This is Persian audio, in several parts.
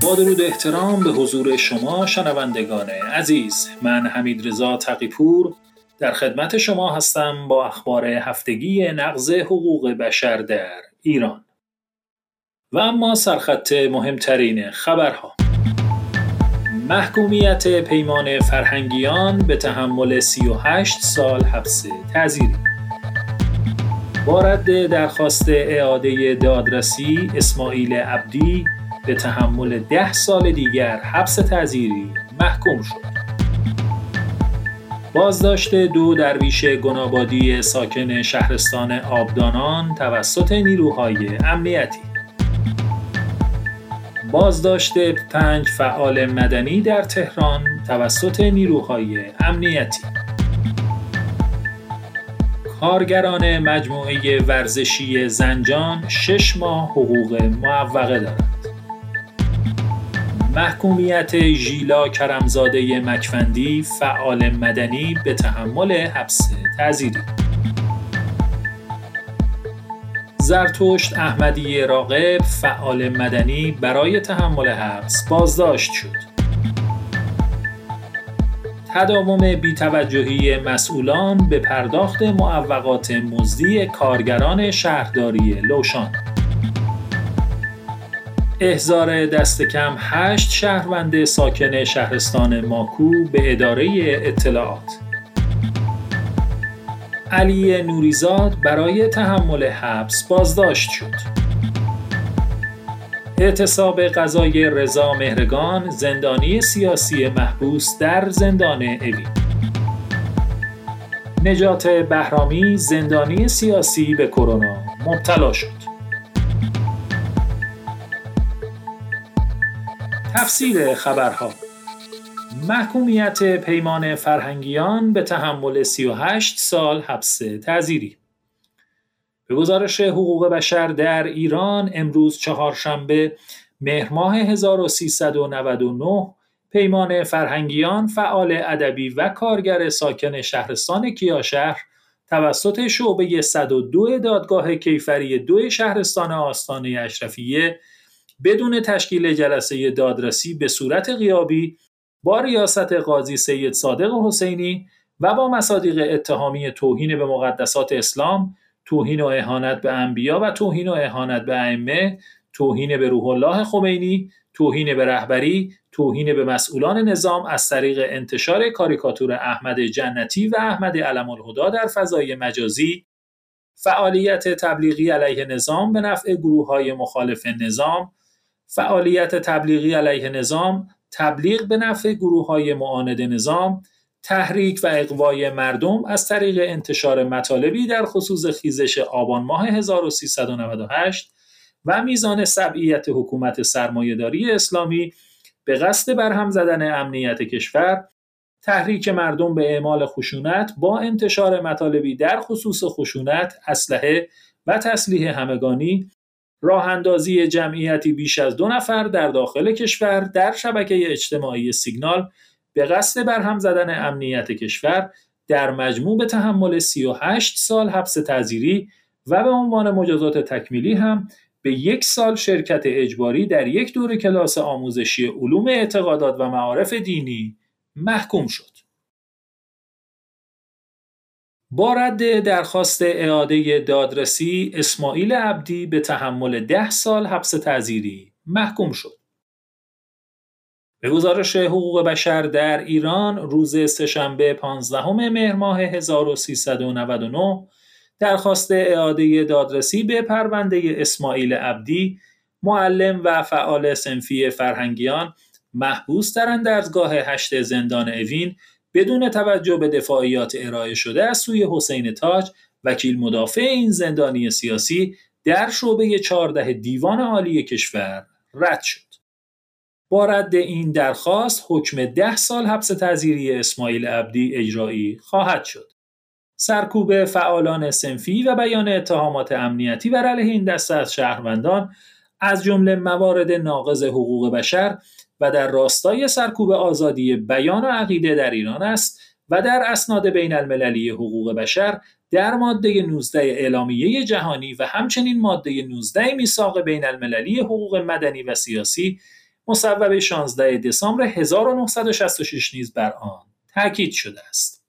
با درود و احترام به حضور شما شنوندگان عزیز، من حمیدرضا تقی‌پور در خدمت شما هستم با اخبار هفتگی نقض حقوق بشر در ایران. و اما سرخط مهمترین خبرها: محکومیت پیمان فرهنگیان به تحمل 38 سال حبس تعزیری. با رد درخواست اعاده دادرسی، اسماعیل عبدی به تحمل 10 سال دیگر حبس تعزیری محکوم شد. بازداشت 2 درویش گنابادی ساکن شهرستان آبدانان توسط نیروهای امنیتی. بازداشت 5 فعال مدنی در تهران توسط نیروهای امنیتی. کارگران مجموعه ورزشی زنجان 6 ماه حقوق معوقه دارند. محکومیت ژیلا کرمزاده مکفندی فعال مدنی به تحمل حبس تعزیری. زرتشت احمدی راغب فعال مدنی برای تحمل حبس بازداشت شد. تداوم بی‌توجهی مسئولان به پرداخت معوقات مزدی کارگران شهرداری لوشان. احضار دست کم 8 شهروند ساکن شهرستان ماکو به اداره اطلاعات. علی نوریزاد برای تحمل حبس بازداشت شد. اعتصاب قضای رضا مهرگان زندانی سیاسی محبوس در زندان اوین. نجات بهرامی زندانی سیاسی به کرونا مبتلا شد. تفسیر خبرها: محکومیت پیمان فرهنگیان به تحمل 38 سال حبس تعزیری. به گزارش حقوق بشر در ایران امروز چهارشنبه مهر ماه 1399 پیمان فرهنگیان فعال ادبی و کارگر ساکن شهرستان کیاشهر توسط شعبه 102 دادگاه کیفری 2 شهرستان آستانه اشرفیه بدون تشکیل جلسه دادرسی به صورت غیابی با ریاست قاضی سید صادق حسینی و با مصادیق اتهامی توهین به مقدسات اسلام، توهین و اهانت به انبیا و توهین و اهانت به ائمه، توهین به روح الله خمینی، توهین به رهبری، توهین به مسئولان نظام از طریق انتشار کاریکاتور احمد جنتی و احمد علم الهدی در فضای مجازی، فعالیت تبلیغی علیه نظام به نفع گروه‌های مخالف نظام، فعالیت تبلیغی علیه نظام، تبلیغ به نفع گروه‌های معاند نظام، تحریک و اغوای مردم از طریق انتشار مطالبی در خصوص خیزش آبان ماه 1398 و میزان سبعیت حکومت سرمایه‌داری اسلامی به قصد برهم زدن امنیت کشور، تحریک مردم به اعمال خشونت با انتشار مطالبی در خصوص خشونت، اسلحه و تسلیح همگانی، راه اندازی جمعیتی بیش از 2 نفر در داخل کشور در شبکه اجتماعی سیگنال به قصد برهم زدن امنیت کشور، در مجموع به تحمل 38 سال حبس تعزیری و به عنوان مجازات تکمیلی هم به 1 سال شرکت اجباری در یک دوره کلاس آموزشی علوم اعتقادات و معارف دینی محکوم شد. با رد درخواست اعاده دادرسی، اسماعیل عبدی به تحمل 10 سال حبس تعزیری محکوم شد. به گزارش حقوق بشر در ایران روز سه‌شنبه 15 مهر ماه 1399 درخواست اعاده دادرسی به پرونده اسماعیل عبدی، معلم و فعال صنفی فرهنگیان محبوس در اندرزگاه 8 زندان اوین بدون توجه به دفاعیات ارائه شده از سوی حسین تاج، وکیل مدافع این زندانی سیاسی، در شعبه 14 دیوان عالی کشور رد شد. با رد این درخواست حکم 10 سال حبس تعزیری اسماعیل عبدی اجرایی خواهد شد. سرکوب فعالان صنفی و بیان اتهامات امنیتی بر علیه این دسته از شهروندان از جمله موارد ناقض حقوق بشر و در راستای سرکوب آزادی بیان و عقیده در ایران است و در اسناد بین المللی حقوق بشر در ماده 19 اعلامیه جهانی و همچنین ماده 19 میثاق بین المللی حقوق مدنی و سیاسی مصوبه 16 دسامبر 1966 نیز بر آن تاکید شده است.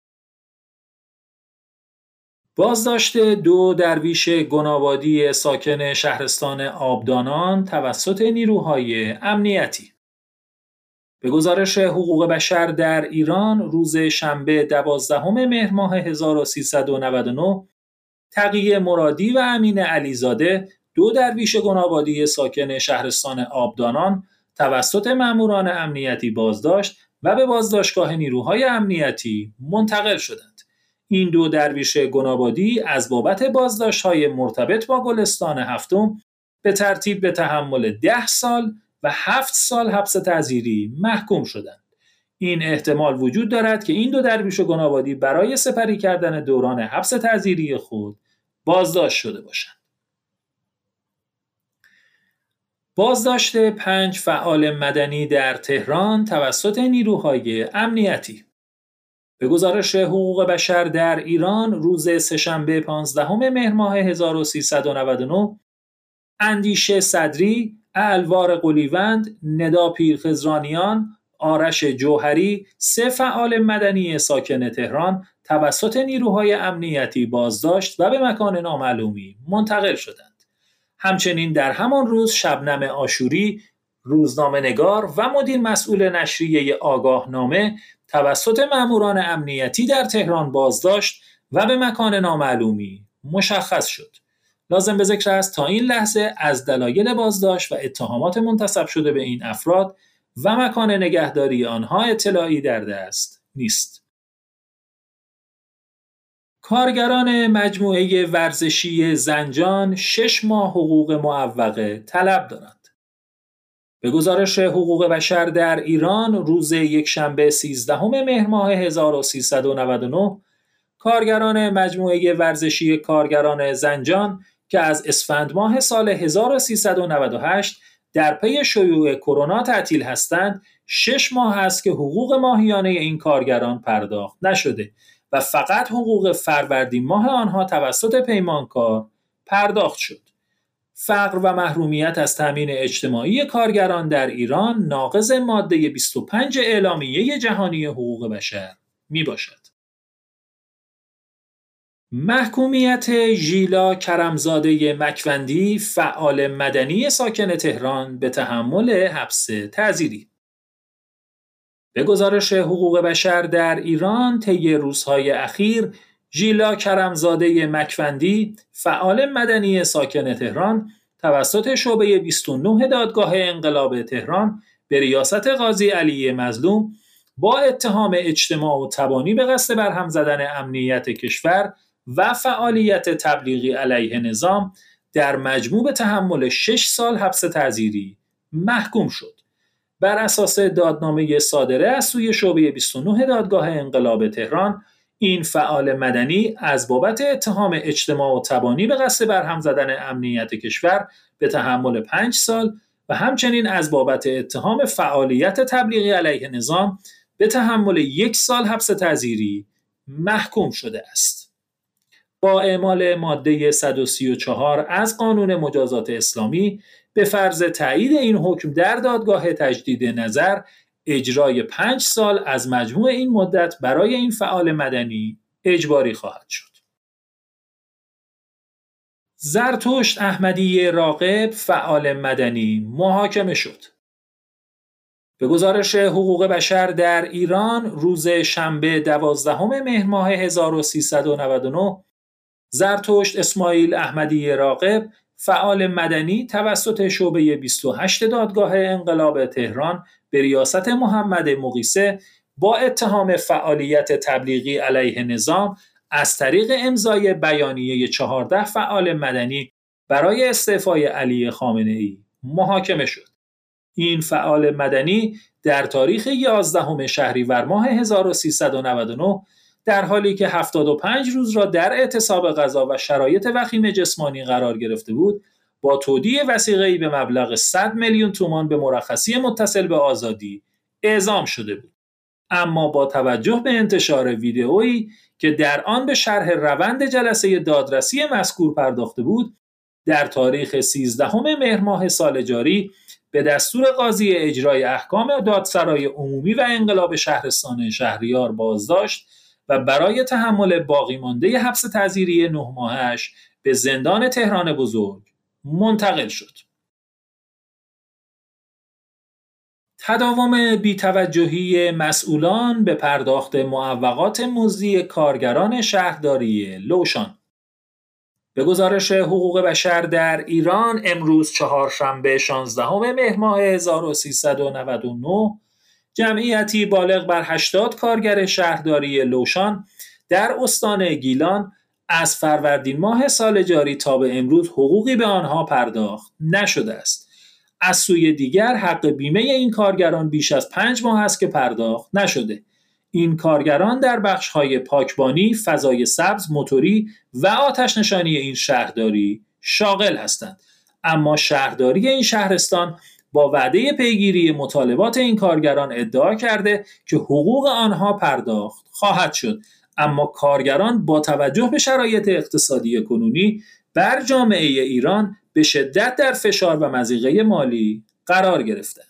بازداشت 2 درویش گنابادی ساکن شهرستان آبدانان توسط نیروهای امنیتی. به گزارش حقوق بشر در ایران روز شنبه 12 مهر ماه 1399 تقی مرادی و امین علیزاده 2 درویش گنابادی ساکن شهرستان آبدانان توسط ماموران امنیتی بازداشت و به بازداشتگاه نیروهای امنیتی منتقل شدند. این 2 درویش گنابادی از بابت بازداشت‌های مرتبط با گلستان هفتم به ترتیب به تحمل 10 سال و 7 سال حبس تعزیری محکوم شدند. این احتمال وجود دارد که این 2 درویش گنابادی برای سپری کردن دوران حبس تعزیری خود بازداشت شده باشند. بازداشت 5 فعال مدنی در تهران توسط نیروهای امنیتی. به گزارش حقوق بشر در ایران روز سه‌شنبه 15 مهر ماه 1399 اندیشه صدری، الوار قلیوند، ندا پیرخضرانیان، آرش جوهری 3 فعال مدنی ساکن تهران توسط نیروهای امنیتی بازداشت و به مکان نامعلومی منتقل شدند. همچنین در همان روز شبنم آشوری، روزنامه‌نگار و مدیر مسئول نشریه آگاهنامه توسط ماموران امنیتی در تهران بازداشت و به مکان نامعلومی مشخص شد. لازم به ذکر است تا این لحظه از دلایل بازداشت و اتهامات منتسب شده به این افراد و مکان نگهداری آنها اطلاعی در دست نیست. کارگران مجموعه ورزشی زنجان 6 ماه حقوق معوقه طلب دارند. به گزارش حقوق بشر در ایران روز یکشنبه 13 مهر ماه 1399 کارگران مجموعه ورزشی کارگران زنجان که از اسفند ماه سال 1398 در پی شیوع کرونا تعطیل هستند 6 ماه است که حقوق ماهیانه این کارگران پرداخت نشده و فقط حقوق فروردین ماه آنها توسط پیمانکار پرداخت شد. فقر و محرومیت از تامین اجتماعی کارگران در ایران ناقض ماده 25 اعلامیه جهانی حقوق بشر می باشد. محکومیت ژیلا کرمزاده مکوندی فعال مدنی ساکن تهران به تحمل حبس تعزیری. به گزارش حقوق بشر در ایران طی روزهای اخیر ژیلا کرمزاده مکوندی فعال مدنی ساکن تهران توسط شعبه 29 دادگاه انقلاب تهران به ریاست قاضی علی مظلوم با اتهام اجتماع و تبانی به قصد برهم زدن امنیت کشور و فعالیت تبلیغی علیه نظام در مجموع به تحمل 6 سال حبس تعزیری محکوم شد. بر اساس دادنامه صادره از سوی شعبه 29 دادگاه انقلاب تهران این فعال مدنی از بابت اتهام اجتماع و تبانی به قصد برهم زدن امنیت کشور به تحمل 5 سال و همچنین از بابت اتهام فعالیت تبلیغی علیه نظام به تحمل 1 سال حبس تعزیری محکوم شده است. با اعمال ماده 134 از قانون مجازات اسلامی به فرض تایید این حکم در دادگاه تجدید نظر اجرای 5 سال از مجموع این مدت برای این فعال مدنی اجباری خواهد شد. زرتشت احمدی راغب فعال مدنی محاکمه شد. به گزارش حقوق بشر در ایران روز شنبه 12 مهر ماه 1399 زرتشت اسماعیل احمدی راغب فعال مدنی توسط شعبه 28 دادگاه انقلاب تهران به ریاست محمد مقیسه با اتهام فعالیت تبلیغی علیه نظام از طریق امضای بیانیه 14 فعال مدنی برای استعفای علی خامنه‌ای محاکمه شد. این فعال مدنی در تاریخ 11 شهریور ماه 1399 در حالی که 75 روز را در اعتصاب غذا و شرایط وخیم جسمانی قرار گرفته بود، با تودیع وثیقه‌ای به مبلغ 100 میلیون تومان به مرخصی متصل به آزادی اعزام شده بود. اما با توجه به انتشار ویدئویی که در آن به شرح روند جلسه دادرسی مذکور پرداخته بود، در تاریخ 13 مهر ماه سال جاری به دستور قاضی اجرای احکام دادسرای عمومی و انقلاب شهرستان شهریار بازداشت و برای تحمل باقی مانده حبس تعزیری 9 ماهش به زندان تهران بزرگ منتقل شد. تداوم بی‌توجهی مسئولان به پرداخت معوقات مزدی کارگران شهرداری لوشان. به گزارش حقوق بشر در ایران امروز چهارشنبه 16 مهر ماه 1399 جمعیتی بالغ بر 80 کارگر شهرداری لوشان در استان گیلان از فروردین ماه سال جاری تا به امروز حقوقی به آنها پرداخت نشده است. از سوی دیگر حق بیمه این کارگران بیش از 5 ماه است که پرداخت نشده. این کارگران در بخش‌های پاکبانی، فضای سبز، موتوری و آتش نشانی این شهرداری شاغل هستند. اما شهرداری این شهرستان با وعده پیگیری مطالبات این کارگران ادعا کرده که حقوق آنها پرداخت خواهد شد، اما کارگران با توجه به شرایط اقتصادی کنونی بر جامعه ایران به شدت در فشار و مضیقه مالی قرار گرفتند.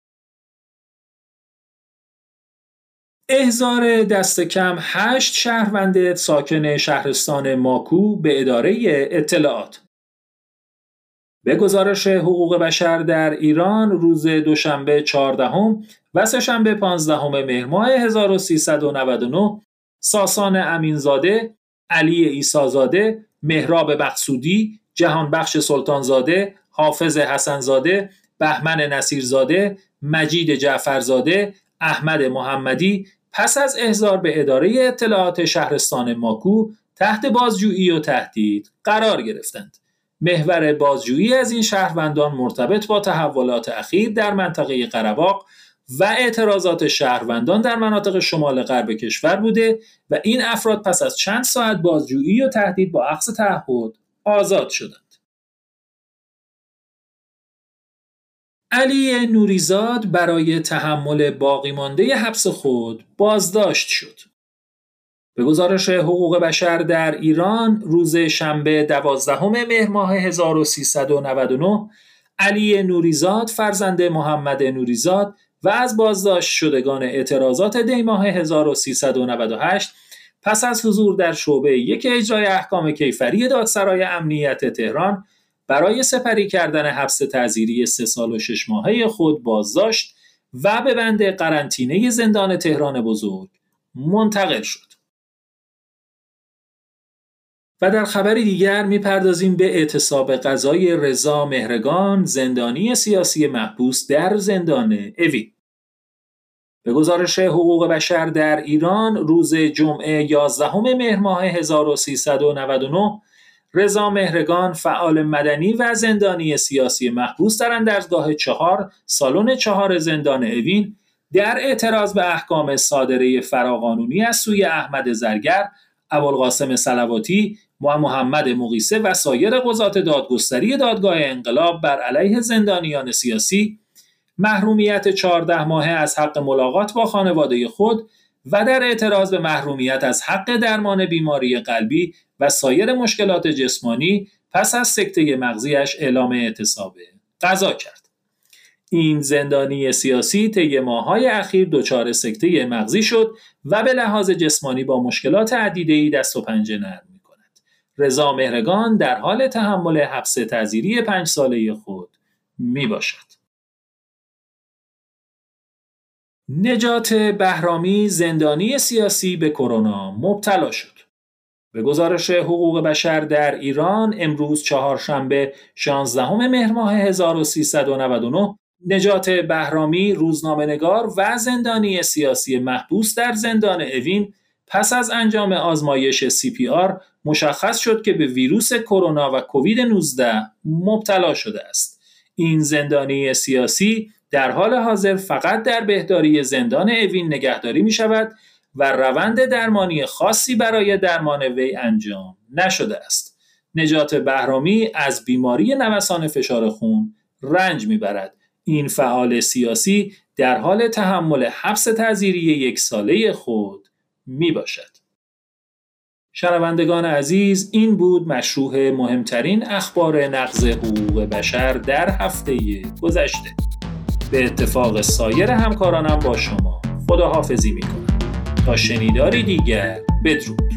احضار دست کم 8 شهروند ساکن شهرستان ماکو به اداره اطلاعات. به گزارش حقوق بشر در ایران روز دوشنبه 14 و سه‌شنبه 15 مهر ماه 1399 ساسان امینزاده، علی عیسی‌زاده، مهراب مقصودی، جهانبخش سلطانزاده، حافظ حسنزاده، بهمن نصیرزاده، مجید جعفرزاده، احمد محمدی پس از احضار به اداره اطلاعات شهرستان ماکو تحت بازجویی و تهدید قرار گرفتند. محور بازجویی از این شهروندان مرتبط با تحولات اخیر در منطقه قره‌باغ و اعتراضات شهروندان در مناطق شمال غرب کشور بوده و این افراد پس از چند ساعت بازجویی و تهدید با اخذ تعهد آزاد شدند. علی نوریزاد برای تحمل باقی مانده حبس خود بازداشت شد. به گزارش حقوق بشر در ایران روز شنبه 12 مهر ماه 1399 علی نوریزاد فرزند محمد نوریزاد و از بازداشت شدگان اعتراضات دی‌ماه 1398 پس از حضور در شعبه 1 اجرای احکام کیفری دادسرای امنیت تهران برای سپری کردن حبس تعزیری 3 سال و 6 ماهه خود بازداشت و به بند قرنطینه زندان تهران بزرگ منتقل شد. و در خبری دیگر میپردازیم به اعتصاب قضای رضا مهرگان، زندانی سیاسی محبوس در زندان اوین. به گزارش حقوق بشر در ایران روز جمعه 11 مهر ماه 1399 رضا مهرگان، فعال مدنی و زندانی سیاسی محبوس در اندرزگاه 4 سالن 4 زندان اوین در اعتراض به احکام صادره فراقانونی از سوی احمد زرگر، ابوالقاسم صلواتی و محمد مغیثه و سایر قضات دادگستری دادگاه انقلاب بر علیه زندانیان سیاسی، محرومیت 14 ماهه از حق ملاقات با خانواده خود و در اعتراض به محرومیت از حق درمان بیماری قلبی و سایر مشکلات جسمانی پس از سکته مغزیش اعلام اعتصاب قضا کرد. این زندانی سیاسی طی ماه‌های اخیر دچار سکته مغزی شد و به لحاظ جسمانی با مشکلات عدیده‌ای دست و پنجه نرم می‌کند. رضا مهرگان در حال تحمل حبس تعزیری 5 ساله خود میباشد. نجات بهرامی، زندانی سیاسی، به کرونا مبتلا شد. به گزارش حقوق بشر در ایران امروز چهارشنبه 16 مهر ماه 1399 نجات بهرامی، روزنامه‌نگار و زندانی سیاسی محبوس در زندان اوین پس از انجام آزمایش CPR مشخص شد که به ویروس کرونا و کووید 19 مبتلا شده است. این زندانی سیاسی در حال حاضر فقط در بهداری زندان اوین نگهداری می شود و روند درمانی خاصی برای درمان وی انجام نشده است. نجات بهرامی از بیماری نوسان فشار خون رنج می برد. این فعال سیاسی در حال تحمل حبس تعزیری 1 ساله خود می باشد. شنوندگان عزیز، این بود مشروح مهمترین اخبار نقض حقوق بشر در هفته گذشته. به اتفاق سایر همکارانم با شما خداحافظی میکنم. تا شنیداری دیگر، بدرود.